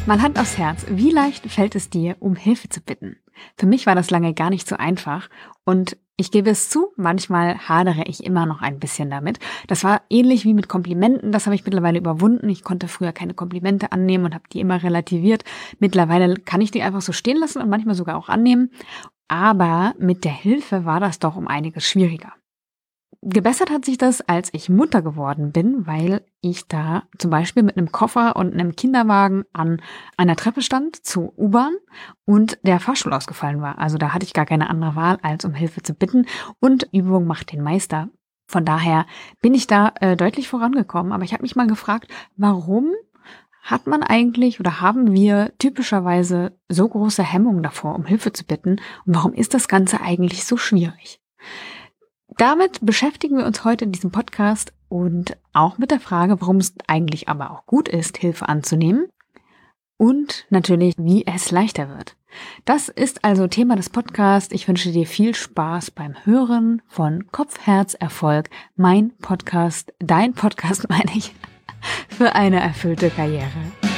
Mal Hand aufs Herz, wie leicht fällt es dir, um Hilfe zu bitten? Für mich war das lange gar nicht so einfach und ich gebe es zu, manchmal hadere ich immer noch ein bisschen damit. Das war ähnlich wie mit Komplimenten, das habe ich mittlerweile überwunden. Ich konnte früher keine Komplimente annehmen und habe die immer relativiert. Mittlerweile kann ich die einfach so stehen lassen und manchmal sogar auch annehmen. Aber mit der Hilfe war das doch um einiges schwieriger. Gebessert hat sich das, als ich Mutter geworden bin, weil ich da zum Beispiel mit einem Koffer und einem Kinderwagen an einer Treppe stand zur U-Bahn und der Fahrstuhl ausgefallen war. Also da hatte ich gar keine andere Wahl, als um Hilfe zu bitten, und Übung macht den Meister. Von daher bin ich da deutlich vorangekommen. Aber ich habe mich mal gefragt, warum hat man eigentlich oder haben wir typischerweise so große Hemmungen davor, um Hilfe zu bitten? Und warum ist das Ganze eigentlich so schwierig? Damit beschäftigen wir uns heute in diesem Podcast und auch mit der Frage, warum es eigentlich aber auch gut ist, Hilfe anzunehmen und natürlich, wie es leichter wird. Das ist also Thema des Podcasts. Ich wünsche dir viel Spaß beim Hören von Kopf, Herz, Erfolg, mein Podcast, dein Podcast meine ich, für eine erfüllte Karriere.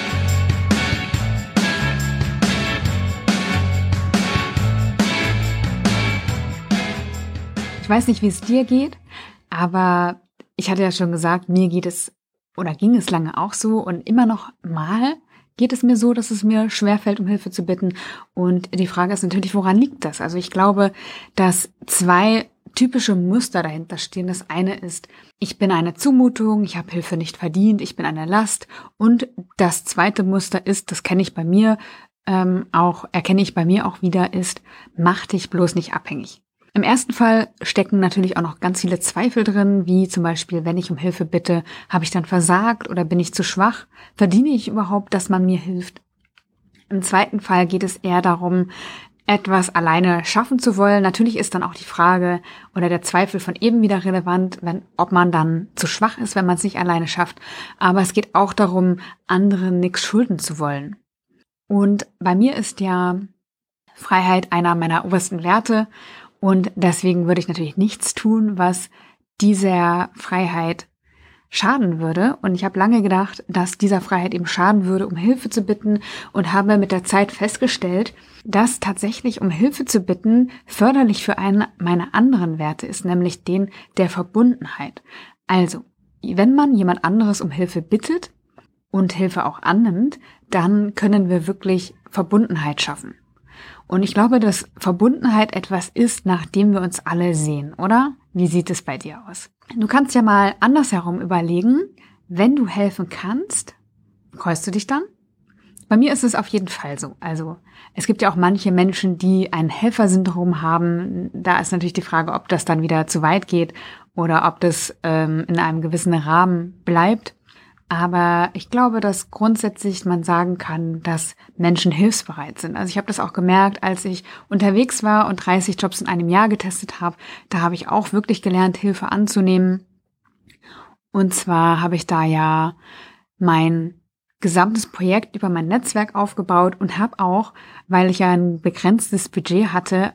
Ich weiß nicht, wie es dir geht, aber ich hatte ja schon gesagt, mir geht es oder ging es lange auch so und immer noch mal geht es mir so, dass es mir schwerfällt, um Hilfe zu bitten. Und die Frage ist natürlich, woran liegt das? Also ich glaube, dass zwei typische Muster dahinter stehen. Das eine ist, ich bin eine Zumutung, ich habe Hilfe nicht verdient, ich bin eine Last. Und das zweite Muster ist, das erkenne ich bei mir auch wieder, ist, mach dich bloß nicht abhängig. Im ersten Fall stecken natürlich auch noch ganz viele Zweifel drin, wie zum Beispiel, wenn ich um Hilfe bitte, habe ich dann versagt oder bin ich zu schwach? Verdiene ich überhaupt, dass man mir hilft? Im zweiten Fall geht es eher darum, etwas alleine schaffen zu wollen. Natürlich ist dann auch die Frage oder der Zweifel von eben wieder relevant, ob man dann zu schwach ist, wenn man es nicht alleine schafft. Aber es geht auch darum, anderen nichts schulden zu wollen. Und bei mir ist ja Freiheit einer meiner obersten Werte. Und deswegen würde ich natürlich nichts tun, was dieser Freiheit schaden würde. Und ich habe lange gedacht, dass dieser Freiheit eben schaden würde, um Hilfe zu bitten, und habe mit der Zeit festgestellt, dass tatsächlich um Hilfe zu bitten förderlich für einen meiner anderen Werte ist, nämlich den der Verbundenheit. Also, wenn man jemand anderes um Hilfe bittet und Hilfe auch annimmt, dann können wir wirklich Verbundenheit schaffen. Und ich glaube, dass Verbundenheit etwas ist, nach dem wir uns alle sehen, oder? Wie sieht es bei dir aus? Du kannst ja mal andersherum überlegen, wenn du helfen kannst, freust du dich dann? Bei mir ist es auf jeden Fall so. Also es gibt ja auch manche Menschen, die ein Helfersyndrom haben. Da ist natürlich die Frage, ob das dann wieder zu weit geht oder ob das in einem gewissen Rahmen bleibt. Aber ich glaube, dass grundsätzlich man sagen kann, dass Menschen hilfsbereit sind. Also ich habe das auch gemerkt, als ich unterwegs war und 30 Jobs in einem Jahr getestet habe. Da habe ich auch wirklich gelernt, Hilfe anzunehmen. Und zwar habe ich da ja mein gesamtes Projekt über mein Netzwerk aufgebaut und habe auch, weil ich ja ein begrenztes Budget hatte,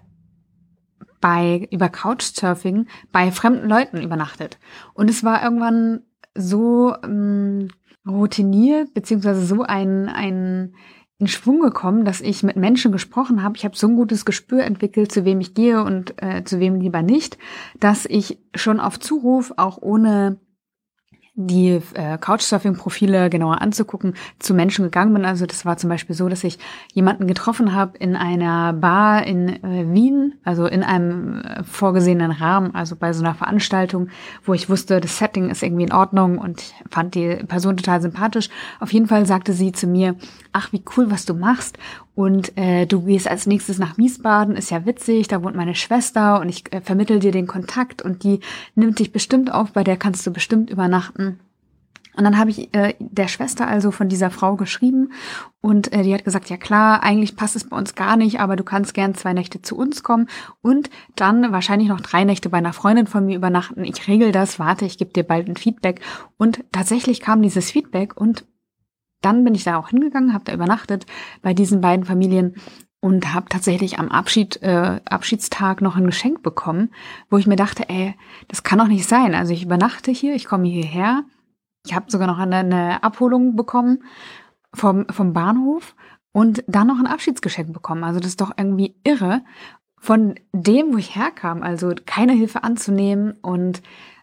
über Couchsurfing bei fremden Leuten übernachtet. Und es war irgendwann so routiniert, beziehungsweise so in Schwung gekommen, dass ich mit Menschen gesprochen habe. Ich habe so ein gutes Gespür entwickelt, zu wem ich gehe und zu wem lieber nicht, dass ich schon auf Zuruf, auch ohne die Couchsurfing-Profile genauer anzugucken, zu Menschen gegangen bin. Also das war zum Beispiel so, dass ich jemanden getroffen habe in einer Bar in Wien, also in einem vorgesehenen Rahmen, also bei so einer Veranstaltung, wo ich wusste, das Setting ist irgendwie in Ordnung und ich fand die Person total sympathisch. Auf jeden Fall sagte sie zu mir, ach, wie cool, was du machst. Und du gehst als nächstes nach Wiesbaden, ist ja witzig, da wohnt meine Schwester und ich vermittel dir den Kontakt und die nimmt dich bestimmt auf, bei der kannst du bestimmt übernachten. Und dann habe ich der Schwester also von dieser Frau geschrieben und die hat gesagt, ja klar, eigentlich passt es bei uns gar nicht, aber du kannst gern 2 Nächte zu uns kommen und dann wahrscheinlich noch 3 Nächte bei einer Freundin von mir übernachten. Ich regel das, warte, ich gebe dir bald ein Feedback. Und tatsächlich kam dieses Feedback und dann bin ich da auch hingegangen, habe da übernachtet bei diesen beiden Familien und habe tatsächlich am Abschiedstag noch ein Geschenk bekommen, wo ich mir dachte, das kann doch nicht sein. Also ich übernachte hier, ich komme hierher, ich habe sogar noch eine Abholung bekommen vom Bahnhof und dann noch ein Abschiedsgeschenk bekommen. Also das ist doch irgendwie irre, von dem, wo ich herkam, also keine Hilfe anzunehmen und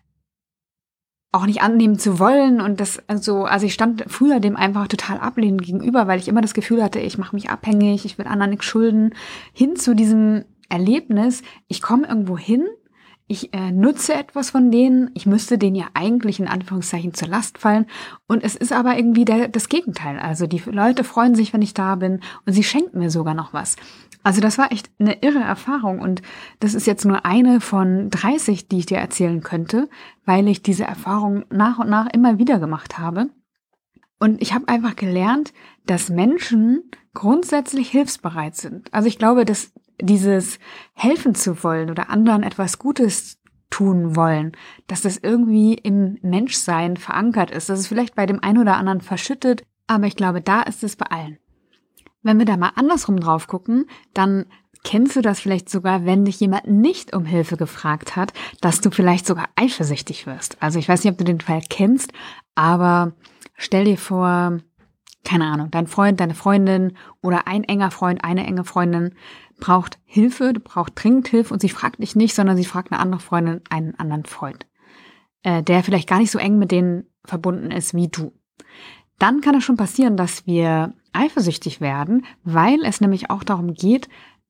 auch nicht annehmen zu wollen. Und das, also ich stand früher dem einfach total ablehnend gegenüber, weil ich immer das Gefühl hatte, ich mache mich abhängig, ich will anderen nichts schulden, hin zu diesem Erlebnis, ich komme irgendwo hin, ich nutze etwas von denen, ich müsste denen ja eigentlich in Anführungszeichen zur Last fallen und es ist aber irgendwie das Gegenteil. Also die Leute freuen sich, wenn ich da bin und sie schenken mir sogar noch was. Also das war echt eine irre Erfahrung und das ist jetzt nur eine von 30, die ich dir erzählen könnte, weil ich diese Erfahrung nach und nach immer wieder gemacht habe. Und ich habe einfach gelernt, dass Menschen grundsätzlich hilfsbereit sind. Also ich glaube, dass dieses helfen zu wollen oder anderen etwas Gutes tun wollen, dass das irgendwie im Menschsein verankert ist. Das ist vielleicht bei dem einen oder anderen verschüttet, aber ich glaube, da ist es bei allen. Wenn wir da mal andersrum drauf gucken, dann kennst du das vielleicht sogar, wenn dich jemand nicht um Hilfe gefragt hat, dass du vielleicht sogar eifersüchtig wirst. Also ich weiß nicht, ob du den Fall kennst, aber stell dir vor, keine Ahnung, dein Freund, deine Freundin oder ein enger Freund, eine enge Freundin braucht Hilfe, braucht dringend Hilfe und sie fragt dich nicht, sondern sie fragt eine andere Freundin, einen anderen Freund, der vielleicht gar nicht so eng mit denen verbunden ist wie du. Dann kann es schon passieren, dass wir eifersüchtig werden, weil es nämlich auch darum geht,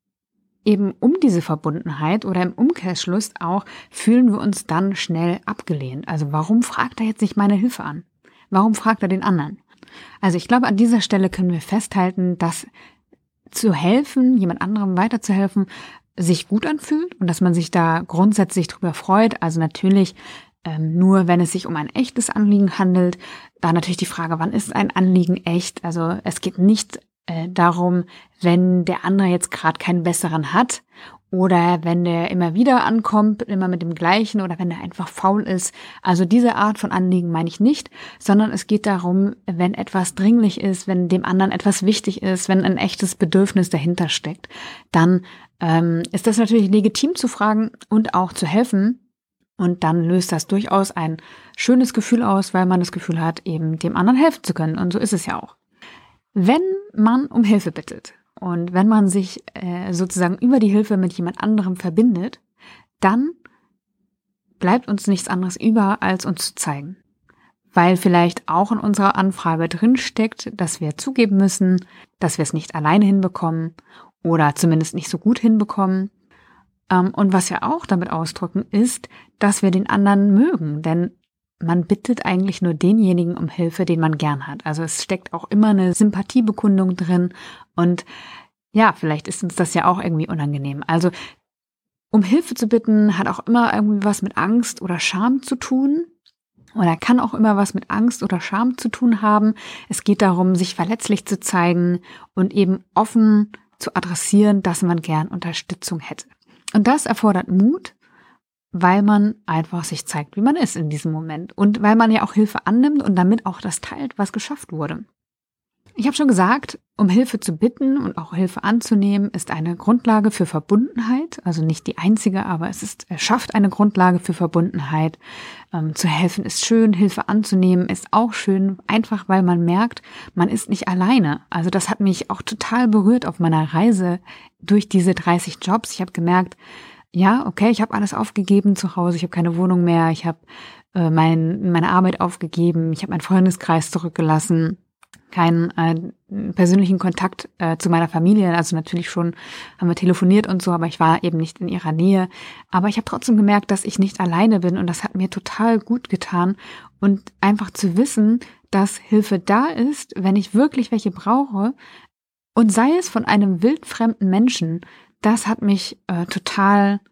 eben um diese Verbundenheit oder im Umkehrschluss auch, fühlen wir uns dann schnell abgelehnt. Also warum fragt er jetzt nicht meine Hilfe an? Warum fragt er den anderen? Also ich glaube, an dieser Stelle können wir festhalten, dass zu helfen, jemand anderem weiterzuhelfen, sich gut anfühlt und dass man sich da grundsätzlich drüber freut. Also natürlich nur, wenn es sich um ein echtes Anliegen handelt. Da natürlich die Frage, wann ist ein Anliegen echt? Also es geht nicht darum, wenn der andere jetzt gerade keinen besseren hat oder wenn der immer wieder ankommt, immer mit dem gleichen oder wenn der einfach faul ist. Also diese Art von Anliegen meine ich nicht, sondern es geht darum, wenn etwas dringlich ist, wenn dem anderen etwas wichtig ist, wenn ein echtes Bedürfnis dahinter steckt, dann ist das natürlich legitim zu fragen und auch zu helfen. Und dann löst das durchaus ein schönes Gefühl aus, weil man das Gefühl hat, eben dem anderen helfen zu können. Und so ist es ja auch. Wenn man um Hilfe bittet und wenn man sich sozusagen über die Hilfe mit jemand anderem verbindet, dann bleibt uns nichts anderes über, als uns zu zeigen. Weil vielleicht auch in unserer Anfrage drinsteckt, dass wir zugeben müssen, dass wir es nicht alleine hinbekommen oder zumindest nicht so gut hinbekommen. Und was wir auch damit ausdrücken, ist, dass wir den anderen mögen, denn man bittet eigentlich nur denjenigen um Hilfe, den man gern hat. Also es steckt auch immer eine Sympathiebekundung drin und ja, vielleicht ist uns das ja auch irgendwie unangenehm. Also um Hilfe zu bitten, hat auch immer irgendwie was mit Angst oder Scham zu tun oder kann auch immer was mit Angst oder Scham zu tun haben. Es geht darum, sich verletzlich zu zeigen und eben offen zu adressieren, dass man gern Unterstützung hätte. Und das erfordert Mut, weil man einfach sich zeigt, wie man ist in diesem Moment und weil man ja auch Hilfe annimmt und damit auch das teilt, was geschafft wurde. Ich habe schon gesagt, um Hilfe zu bitten und auch Hilfe anzunehmen, ist eine Grundlage für Verbundenheit, also nicht die einzige, aber es schafft eine Grundlage für Verbundenheit. Zu helfen ist schön, Hilfe anzunehmen ist auch schön, einfach weil man merkt, man ist nicht alleine. Also das hat mich auch total berührt auf meiner Reise durch diese 30 Jobs. Ich habe gemerkt, ja, okay, ich habe alles aufgegeben zu Hause, ich habe keine Wohnung mehr, ich habe meine Arbeit aufgegeben, ich habe meinen Freundeskreis zurückgelassen, keinen persönlichen Kontakt zu meiner Familie, also natürlich schon haben wir telefoniert und so, aber ich war eben nicht in ihrer Nähe. Aber ich habe trotzdem gemerkt, dass ich nicht alleine bin und das hat mir total gut getan und einfach zu wissen, dass Hilfe da ist, wenn ich wirklich welche brauche und sei es von einem wildfremden Menschen, das hat mich total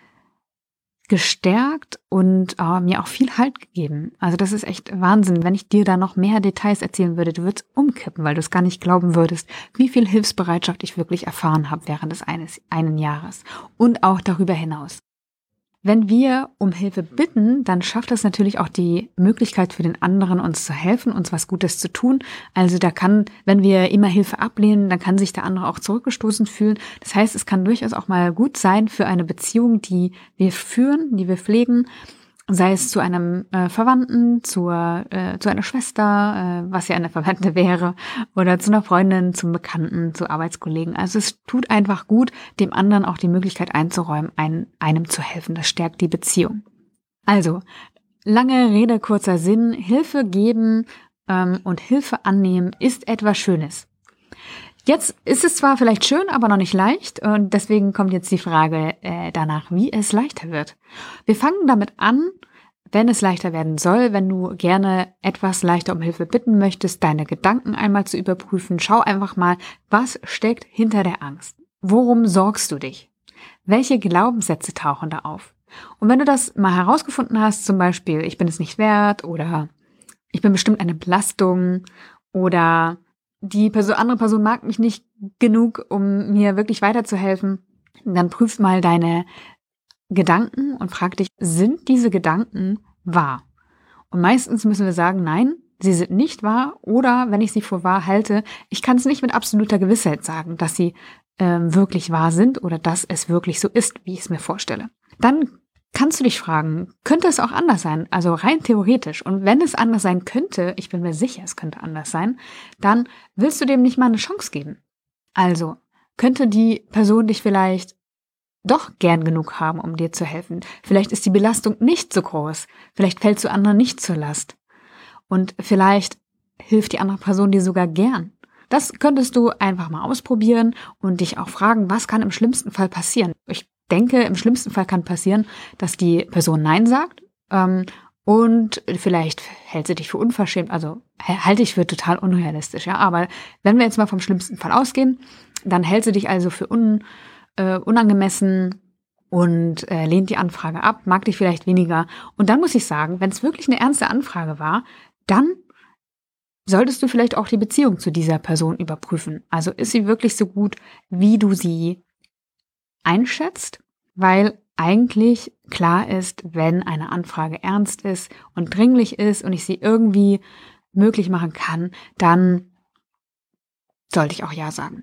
gestärkt und mir auch viel Halt gegeben. Also das ist echt Wahnsinn. Wenn ich dir da noch mehr Details erzählen würde, du würdest umkippen, weil du es gar nicht glauben würdest, wie viel Hilfsbereitschaft ich wirklich erfahren habe während des einen Jahres und auch darüber hinaus. Wenn wir um Hilfe bitten, dann schafft das natürlich auch die Möglichkeit für den anderen, uns zu helfen, uns was Gutes zu tun. Also da kann, wenn wir immer Hilfe ablehnen, dann kann sich der andere auch zurückgestoßen fühlen. Das heißt, es kann durchaus auch mal gut sein für eine Beziehung, die wir führen, die wir pflegen, sei es zu einem Verwandten, zu einer Schwester, was ja eine Verwandte wäre, oder zu einer Freundin, zum Bekannten, zu Arbeitskollegen. Also es tut einfach gut, dem anderen auch die Möglichkeit einzuräumen, einem zu helfen. Das stärkt die Beziehung. Also, lange Rede, kurzer Sinn, Hilfe geben und Hilfe annehmen ist etwas Schönes. Jetzt ist es zwar vielleicht schön, aber noch nicht leicht und deswegen kommt jetzt die Frage danach, wie es leichter wird. Wir fangen damit an, wenn es leichter werden soll, wenn du gerne etwas leichter um Hilfe bitten möchtest, deine Gedanken einmal zu überprüfen. Schau einfach mal, was steckt hinter der Angst? Worum sorgst du dich? Welche Glaubenssätze tauchen da auf? Und wenn du das mal herausgefunden hast, zum Beispiel, ich bin es nicht wert oder ich bin bestimmt eine Belastung oder die andere Person mag mich nicht genug, um mir wirklich weiterzuhelfen, dann prüf mal deine Gedanken und frag dich, sind diese Gedanken wahr? Und meistens müssen wir sagen, nein, sie sind nicht wahr oder wenn ich sie für wahr halte, ich kann es nicht mit absoluter Gewissheit sagen, dass sie wirklich wahr sind oder dass es wirklich so ist, wie ich es mir vorstelle. Dann kannst du dich fragen, könnte es auch anders sein? Also rein theoretisch. Und wenn es anders sein könnte, ich bin mir sicher, es könnte anders sein, dann willst du dem nicht mal eine Chance geben. Also könnte die Person dich vielleicht doch gern genug haben, um dir zu helfen. Vielleicht ist die Belastung nicht so groß. Vielleicht fällst du anderen nicht zur Last. Und vielleicht hilft die andere Person dir sogar gern. Das könntest du einfach mal ausprobieren und dich auch fragen, was kann im schlimmsten Fall passieren? Ich denke, im schlimmsten Fall kann passieren, dass die Person Nein sagt und vielleicht hält sie dich für unverschämt, also halte ich für total unrealistisch, ja. Aber wenn wir jetzt mal vom schlimmsten Fall ausgehen, dann hält sie dich also für unangemessen und lehnt die Anfrage ab, mag dich vielleicht weniger. Und dann muss ich sagen, wenn es wirklich eine ernste Anfrage war, dann solltest du vielleicht auch die Beziehung zu dieser Person überprüfen. Also ist sie wirklich so gut, wie du sie einschätzt, weil eigentlich klar ist, wenn eine Anfrage ernst ist und dringlich ist und ich sie irgendwie möglich machen kann, dann sollte ich auch Ja sagen.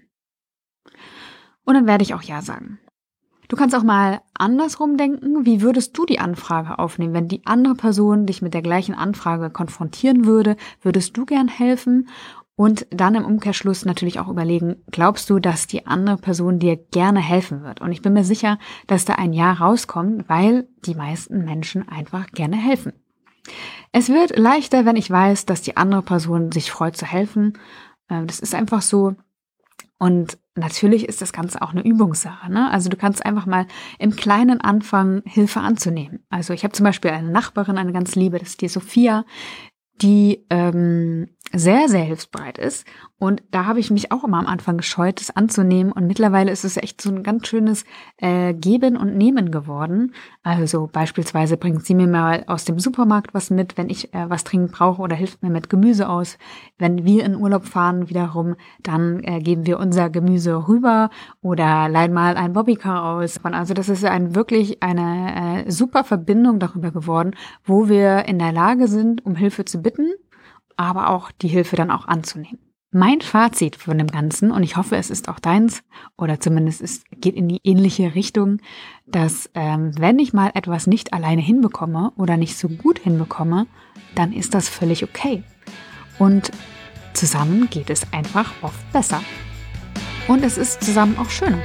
Und dann werde ich auch Ja sagen. Du kannst auch mal andersrum denken, wie würdest du die Anfrage aufnehmen? Wenn die andere Person dich mit der gleichen Anfrage konfrontieren würde, würdest du gern helfen? Und dann im Umkehrschluss natürlich auch überlegen, glaubst du, dass die andere Person dir gerne helfen wird? Und ich bin mir sicher, dass da ein Ja rauskommt, weil die meisten Menschen einfach gerne helfen. Es wird leichter, wenn ich weiß, dass die andere Person sich freut zu helfen. Das ist einfach so. Und natürlich ist das Ganze auch eine Übungssache, ne? Also du kannst einfach mal im Kleinen anfangen, Hilfe anzunehmen. Also ich habe zum Beispiel eine Nachbarin, eine ganz liebe, das ist die Sophia, die sehr, sehr hilfsbereit ist. Und da habe ich mich auch immer am Anfang gescheut, das anzunehmen. Und mittlerweile ist es echt so ein ganz schönes Geben und Nehmen geworden. Also beispielsweise bringt sie mir mal aus dem Supermarkt was mit, wenn ich was dringend brauche oder hilft mir mit Gemüse aus. Wenn wir in Urlaub fahren wiederum, dann geben wir unser Gemüse rüber oder leihen mal ein Bobbycar aus. Also das ist wirklich eine super Verbindung darüber geworden, wo wir in der Lage sind, um Hilfe zu bitten, aber auch die Hilfe dann auch anzunehmen. Mein Fazit von dem Ganzen, und ich hoffe, es ist auch deins, oder zumindest es geht in die ähnliche Richtung, dass wenn ich mal etwas nicht alleine hinbekomme oder nicht so gut hinbekomme, dann ist das völlig okay. Und zusammen geht es einfach oft besser. Und es ist zusammen auch schöner.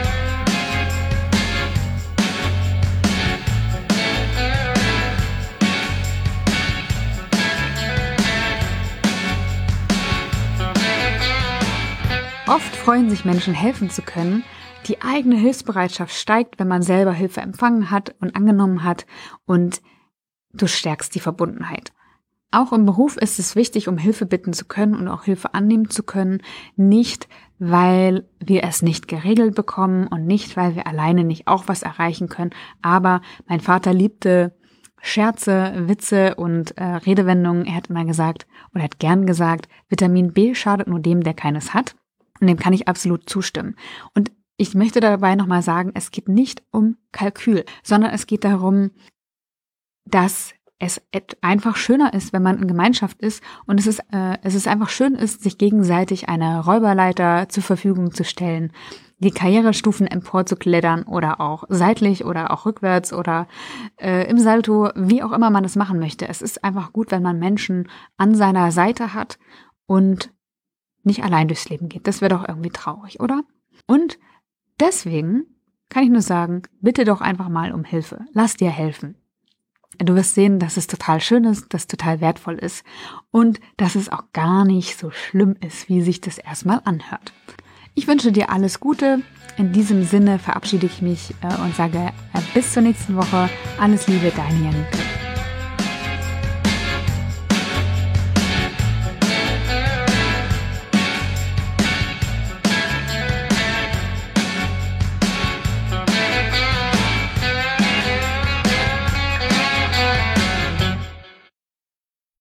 Oft freuen sich Menschen, helfen zu können. Die eigene Hilfsbereitschaft steigt, wenn man selber Hilfe empfangen hat und angenommen hat und du stärkst die Verbundenheit. Auch im Beruf ist es wichtig, um Hilfe bitten zu können und auch Hilfe annehmen zu können, nicht weil wir es nicht geregelt bekommen und nicht, weil wir alleine nicht auch was erreichen können. Aber mein Vater liebte Scherze, Witze und Redewendungen. Er hat immer gesagt oder hat gern gesagt, Vitamin B schadet nur dem, der keines hat. Und dem kann ich absolut zustimmen. Und ich möchte dabei nochmal sagen, es geht nicht um Kalkül, sondern es geht darum, dass es einfach schöner ist, wenn man in Gemeinschaft ist und es ist einfach schön ist, sich gegenseitig eine Räuberleiter zur Verfügung zu stellen die Karrierestufen emporzuklettern oder auch seitlich oder auch rückwärts oder im Salto, wie auch immer man es machen möchte. Es ist einfach gut, wenn man Menschen an seiner Seite hat und nicht allein durchs Leben geht. Das wäre doch irgendwie traurig, oder? Und deswegen kann ich nur sagen, bitte doch einfach mal um Hilfe. Lass dir helfen. Du wirst sehen, dass es total schön ist, dass es total wertvoll ist und dass es auch gar nicht so schlimm ist, wie sich das erstmal anhört. Ich wünsche dir alles Gute. In diesem Sinne verabschiede ich mich und sage bis zur nächsten Woche. Alles Liebe, deine Janike.